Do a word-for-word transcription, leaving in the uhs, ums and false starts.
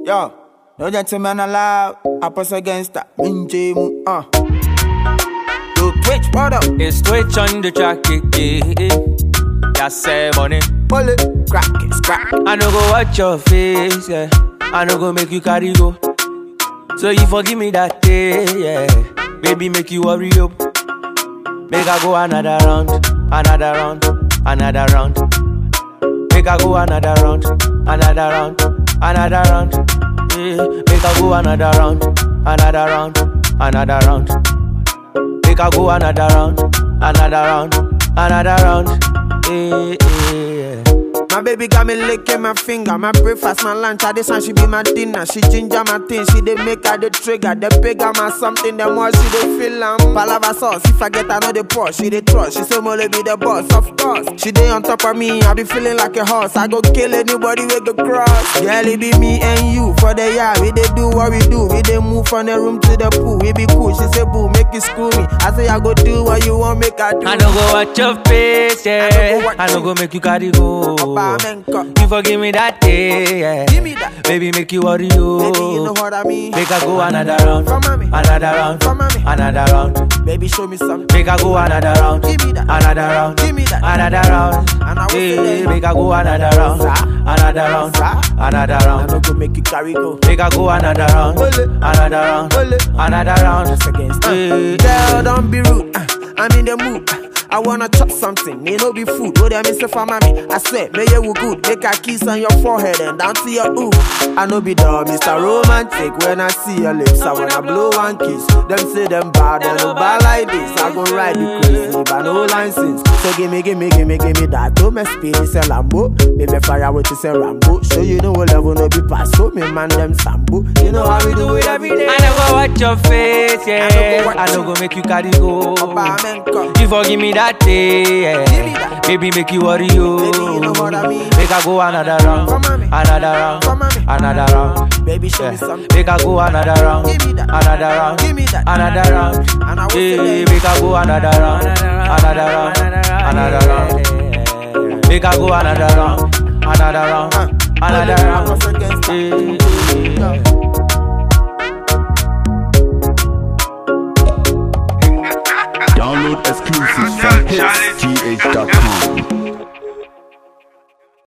Yo, no gentleman allowed. I press against that. Minji mu, uh. Yo, Twitch, what up? It's Twitch on the track, yeah. Yeah, say money. Pull it, crack it, crack it. I no go watch your face, yeah. I no go make you carry go. So you forgive me that day, yeah. Baby, make you worry up. Make I go another round, another round, another round. Make I go another round, another round, another round. Yeah. Make I go another round, another round, another round. Make I go another round, another round, another round. Yeah, yeah. My baby got me licking my finger. My breakfast, my lunch, I this and she be my dinner. She ginger my thing, she dey make her the trigger. The bigger my something, the more she dey feel am. Palava sauce, if I get another pour, she dey trust. She say Mole be the boss, of course. She dey on top of me, I be feeling like a horse. I go kill anybody with the cross. Girl, it be me and you for the yard. We dey do what we do, we dey move from the room to the pool. We be cool, she say boo, make you screw me. I say I go do what you want, make I do. I don't go watch your face, yeah. I don't go make you carry go. You forgive me that day, yeah. Give me that. Baby, make you worry, you. Baby, you know what I mean. Make I go another round, From mommy. another round, From mommy. another round. Baby, show me something. Make I go another round, Give me that. another round, Give me that. another round. And I will say Hey, that. make I go another round, Sir. another round, Sir. another I round. no go make you carry go. Make I go another round, Hold it. another round, Hold it. another round. Just against Hey. uh. Girl, don't be rude. Uh, I'm in the mood. Uh, I wanna chop something. Me no be food. Oh, there, Mister for mommy. I swear, may you good. Make a kiss on your forehead and down to your ooh. I no be dumb, Mister Romantic. When I see your lips, I wanna blow one kiss. Them say them bad, they no bad like this. I go ride you crazy, but no license. So give me, give me, give me, give me that. Don't mess speed, it's a Lambo. Baby fire with it's a Rambo. So you know what level no be pass. So me man them Sambo. You know how we do it every day. I don't go watch your face, yeah. I don't go watch I don't you. go make you carry go. Oba, men come. You forgive me that day, yeah. Give me that. Baby, make you worry, you. Baby, you know what I mean. Make I go another round, From mommy. another round, From mommy. another round. Baby, show me Yeah. something. Make I go another round, Give me that. another round, Give me that. another round. And I will say Hey, that. make I go another round, another round, another round. Make I go another round, another round, Uh, another I round. was against that. Hey.